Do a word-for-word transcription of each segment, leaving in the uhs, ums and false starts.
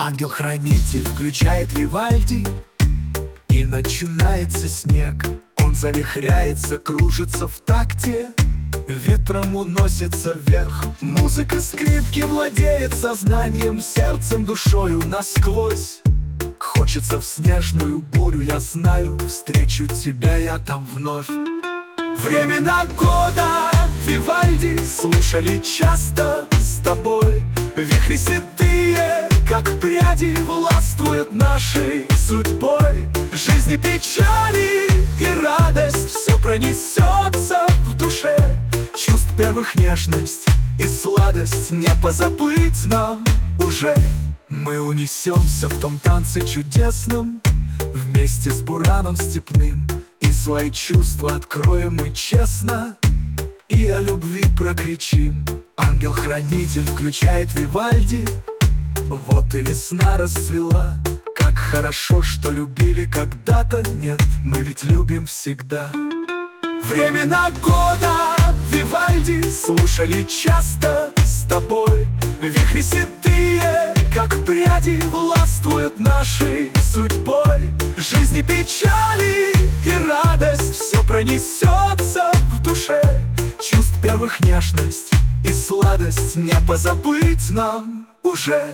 Ангел-хранитель включает Вивальди, и начинается снег. Он завихряется, кружится в такте, ветром уносится вверх. Музыка скрипки владеет сознанием, сердцем, душою насквозь. Хочется в снежную бурю, я знаю, встречу тебя я там вновь. Времена года Вивальди слушали часто с тобой. Вихри седые, как пряди, властвуют нашей судьбой. Жизни печали и радость, все пронесется в душе. Чувств первых нежность и сладость не позабыть нам уже. Мы унесемся в том танце чудесном, вместе с бураном степным. И свои чувства откроем мы честно, и о любви прокричим. Ангел-хранитель включает Вивальди, вот и весна расцвела. Как хорошо, что любили когда-то, нет, мы ведь любим всегда. Времена года Вивальди слушали часто с тобой. Вихри седые, как пряди, властвуют нашей судьбой. Жизни печали и радость, все пронесется в душе. Чувств первых нежность и сладость не позабыть нам уже.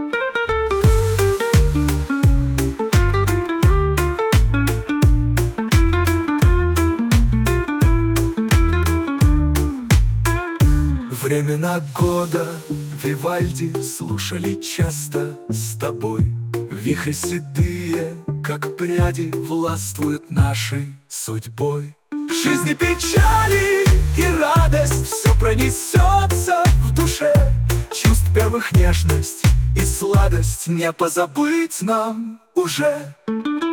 Времена года Вивальди слушали часто с тобой. Вихри седые, как пряди, властвуют нашей судьбой. Жизни печали и радость, все пронесется в душе. Чувств первых нежность и сладость не позабыть нам уже.